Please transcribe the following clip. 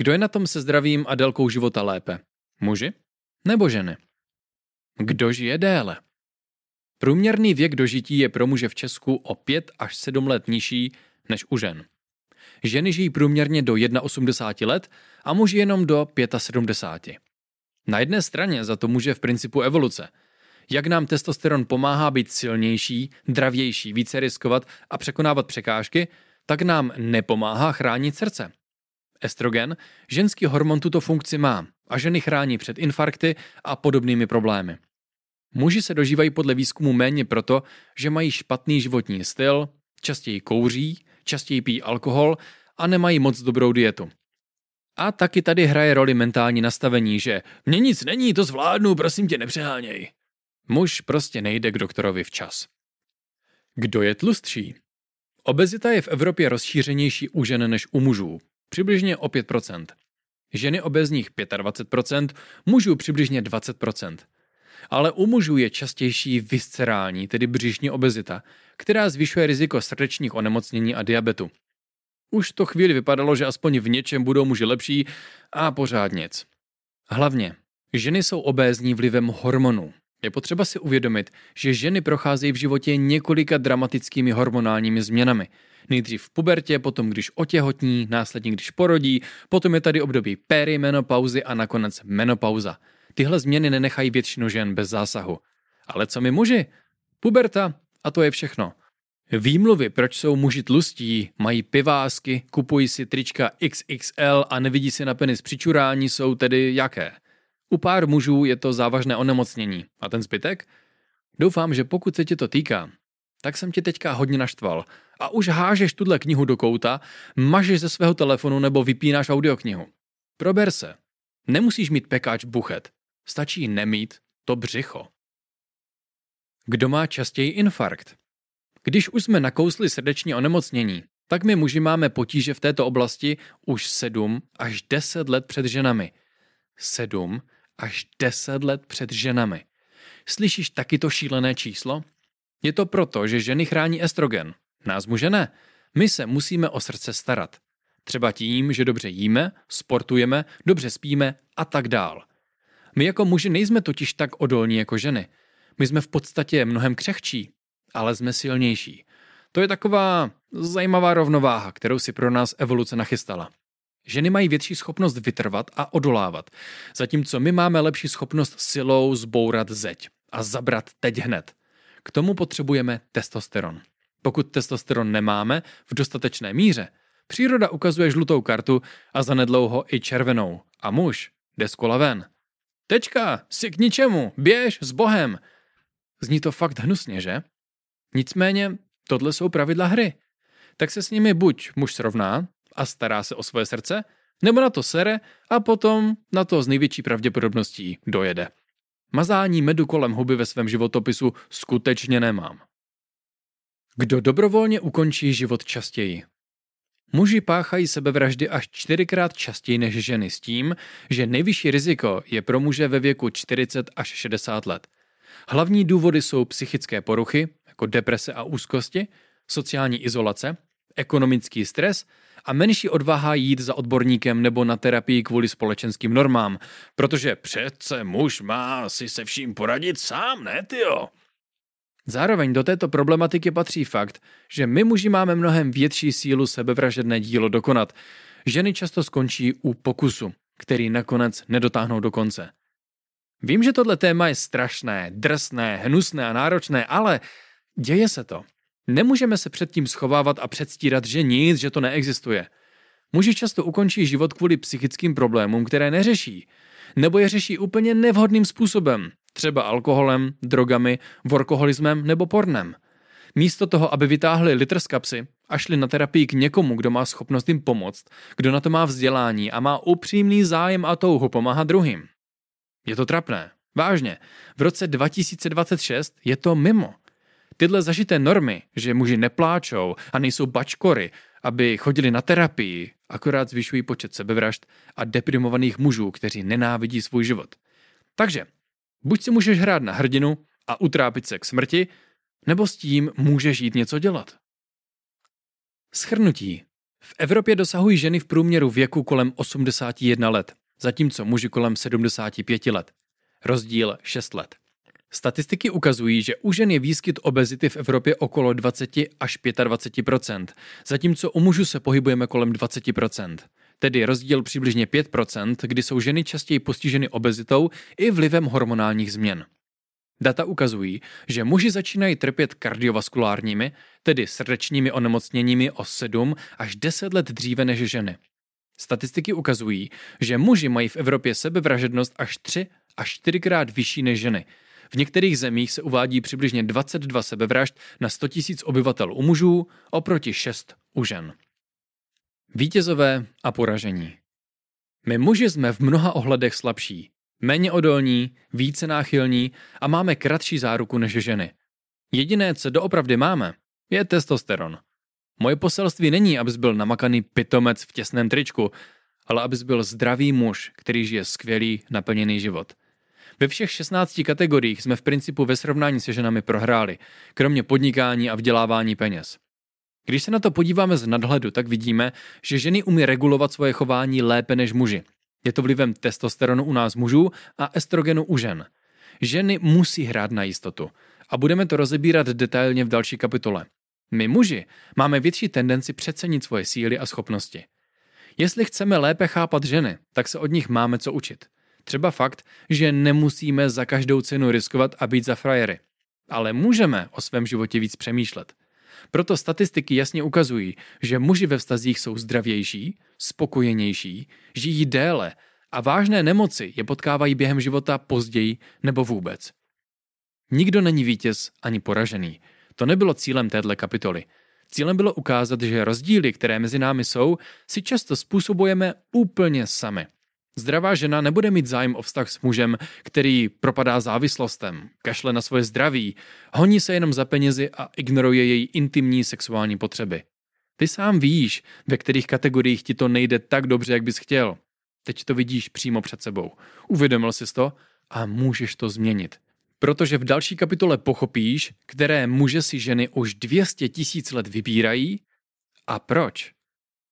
Kdo je na tom se zdravím a délkou života lépe? Muži nebo ženy? Kdo žije déle? Průměrný věk dožití je pro muže v Česku o 5 až 7 let nižší než u žen. Ženy žijí průměrně do 81 let a muži jenom do 75. Na jedné straně za to může v principu evoluce. Jak nám testosteron pomáhá být silnější, dravější, více riskovat a překonávat překážky, tak nám nepomáhá chránit srdce. Estrogen, ženský hormon, tuto funkci má a ženy chrání před infarkty a podobnými problémy. Muži se dožívají podle výzkumu méně proto, že mají špatný životní styl, častěji kouří, častěji pijí alkohol a nemají moc dobrou dietu. A taky tady hraje roli mentální nastavení, že mně nic není, to zvládnu, prosím tě, nepřeháněj. Muž prostě nejde k doktorovi včas. Kdo je tlustší? Obezita je v Evropě rozšířenější u žen než u mužů, přibližně o 5%. Ženy obézních 25%, mužů přibližně 20%. Ale u mužů je častější viscerální, tedy břišní obezita, která zvyšuje riziko srdečních onemocnění a diabetu. Už to chvíli vypadalo, že aspoň v něčem budou muži lepší a pořád nic. Hlavně, ženy jsou obézní vlivem hormonů. Je potřeba si uvědomit, že ženy procházejí v životě několika dramatickými hormonálními změnami. Nejdřív v pubertě, potom když otěhotní, následně když porodí, potom je tady období perimenopauzy a nakonec menopauza. Tyhle změny nenechají většinu žen bez zásahu. Ale co my muži? Puberta a to je všechno. Výmluvy, proč jsou muži tlustí, mají pivásky, kupují si trička XXL a nevidí si na penis přičurání, jsou tedy jaké? U pár mužů je to závažné onemocnění. A ten zbytek? Doufám, že pokud se tě to týká, tak jsem tě teďka hodně naštval a už hážeš tuhle knihu do kouta, mažeš ze svého telefonu nebo vypínáš audioknihu. Prober se. Nemusíš mít pekáč buchet. Stačí nemít to břicho. Kdo má častěji infarkt? Když už jsme nakousli srdeční onemocnění, tak my muži máme potíže v této oblasti už 7 až 10 let před ženami. 7 až 10 let před ženami. Slyšíš taky to šílené číslo? Je to proto, že ženy chrání estrogen. Nás muže ne. My se musíme o srdce starat. Třeba tím, že dobře jíme, sportujeme, dobře spíme a tak dál. My jako muži nejsme totiž tak odolní jako ženy. My jsme v podstatě mnohem křehčí, ale jsme silnější. To je taková zajímavá rovnováha, kterou si pro nás evoluce nachystala. Ženy mají větší schopnost vytrvat a odolávat, zatímco my máme lepší schopnost silou zbourat zeď a zabrat teď hned. K tomu potřebujeme testosteron. Pokud testosteron nemáme v dostatečné míře, příroda ukazuje žlutou kartu a zanedlouho i červenou a muž jde z kola ven. Tečka, jsi k ničemu, běž s Bohem. Zní to fakt hnusně, že? Nicméně, tohle jsou pravidla hry. Tak se s nimi buď muž srovná a stará se o svoje srdce, nebo na to sere a potom na to s největší pravděpodobností dojede. Mazání medu kolem huby ve svém životopisu skutečně nemám. Kdo dobrovolně ukončí život častěji? Muži páchají sebevraždy až 4krát častěji než ženy s tím, že nejvyšší riziko je pro muže ve věku 40 až 60 let. Hlavní důvody jsou psychické poruchy, jako deprese a úzkosti, sociální izolace, ekonomický stres a menší odvaha jít za odborníkem nebo na terapii kvůli společenským normám, protože přece muž má si se vším poradit sám, ne tyjo? Zároveň do této problematiky patří fakt, že my muži máme mnohem větší sílu sebevražedné dílo dokonat. Ženy často skončí u pokusu, který nakonec nedotáhnou do konce. Vím, že tohle téma je strašné, drsné, hnusné a náročné, ale děje se to. Nemůžeme se před tím schovávat a předstírat, že nic, že to neexistuje. Muži často ukončí život kvůli psychickým problémům, které neřeší, nebo je řeší úplně nevhodným způsobem, třeba alkoholem, drogami, workoholismem nebo pornem. Místo toho, aby vytáhli litr z kapsy a šli na terapii k někomu, kdo má schopnost jim pomoct, kdo na to má vzdělání a má upřímný zájem a touhu pomáhat druhým. Je to trapné. Vážně. V roce 2026 je to mimo. Tyhle zažité normy, že muži nepláčou a nejsou bačkory, aby chodili na terapii, akorát zvyšují počet sebevražd a deprimovaných mužů, kteří nenávidí svůj život. Takže, buď si můžeš hrát na hrdinu a utrápit se k smrti, nebo s tím můžeš jít něco dělat. Shrnutí. V Evropě dosahují ženy v průměru věku kolem 81 let, zatímco muži kolem 75 let. Rozdíl 6 let. Statistiky ukazují, že u žen je výskyt obezity v Evropě okolo 20 až 25%, zatímco u mužů se pohybujeme kolem 20%. Tedy rozdíl přibližně 5%, kdy jsou ženy častěji postiženy obezitou i vlivem hormonálních změn. Data ukazují, že muži začínají trpět kardiovaskulárními, tedy srdečními onemocněními o 7 až 10 let dříve než ženy. Statistiky ukazují, že muži mají v Evropě sebevražednost až 3 až 4krát vyšší než ženy. V některých zemích se uvádí přibližně 22 sebevražd na 100 000 obyvatel u mužů oproti 6 u žen. Vítězové a poražení. My muži jsme v mnoha ohledech slabší, méně odolní, více náchylní a máme kratší záruku než ženy. Jediné, co doopravdy máme, je testosteron. Moje poselství není, abys byl namakaný pitomec v těsném tričku, ale abys byl zdravý muž, který žije skvělý, naplněný život. Ve všech 16 kategoriích jsme v principu ve srovnání se ženami prohráli, kromě podnikání a vydělávání peněz. Když se na to podíváme z nadhledu, tak vidíme, že ženy umí regulovat svoje chování lépe než muži. Je to vlivem testosteronu u nás mužů a estrogenu u žen. Ženy musí hrát na jistotu a budeme to rozebírat detailně v další kapitole. My muži máme větší tendenci přecenit svoje síly a schopnosti. Jestli chceme lépe chápat ženy, tak se od nich máme co učit. Třeba fakt, že nemusíme za každou cenu riskovat a být za frajery. Ale můžeme o svém životě víc přemýšlet. Proto statistiky jasně ukazují, že muži ve vztazích jsou zdravější, spokojenější, žijí déle a vážné nemoci je potkávají během života později nebo vůbec. Nikdo není vítěz ani poražený. To nebylo cílem téhle kapitoly. Cílem bylo ukázat, že rozdíly, které mezi námi jsou, si často způsobujeme úplně sami. Zdravá žena nebude mít zájem o vztah s mužem, který propadá závislostem, kašle na svoje zdraví, honí se jenom za penězi a ignoruje její intimní sexuální potřeby. Ty sám víš, ve kterých kategoriích ti to nejde tak dobře, jak bys chtěl. Teď to vidíš přímo před sebou. Uvědomil jsi to a můžeš to změnit. Protože v další kapitole pochopíš, které muže si ženy už 200 000 let vybírají a proč.